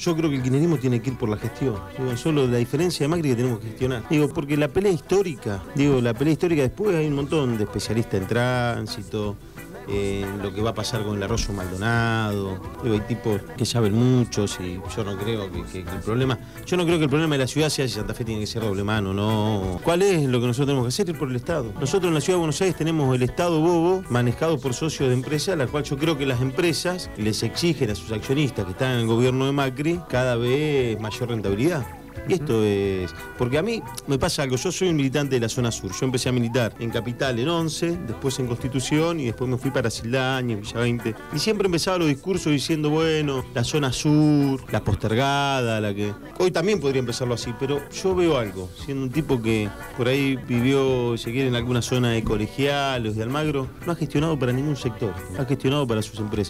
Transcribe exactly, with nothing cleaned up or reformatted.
Yo creo que el kirchnerismo tiene que ir por la gestión. Digo, solo la diferencia de Macri que tenemos que gestionar. Digo, porque la pelea histórica, digo, la pelea histórica después hay un montón de especialistas en tránsito, en lo que va a pasar con el Arroyo Maldonado. Digo, hay tipos que saben mucho y yo no creo que, que, que el problema, yo no creo que el problema de la ciudad sea si Santa Fe tiene que ser doble mano, no. ¿Cuál es lo que nosotros tenemos que hacer? Ir por el Estado. Nosotros en la ciudad de Buenos Aires tenemos el Estado bobo manejado por socios de empresas, a la cual yo creo que las empresas les exigen a sus accionistas que están en el gobierno de Macri cada vez mayor rentabilidad. Y esto es... Porque a mí me pasa algo, yo soy un militante de la zona sur, yo empecé a militar en Capital en once, después en Constitución y después me fui para Sildaña, en Villa veinte. Y siempre empezaba los discursos diciendo, bueno, la zona sur, la postergada, la que... Hoy también podría empezarlo así, pero yo veo algo, siendo un tipo que por ahí vivió, si quiere, en alguna zona de Colegiales, de Almagro, no ha gestionado para ningún sector, ha gestionado para sus empresas.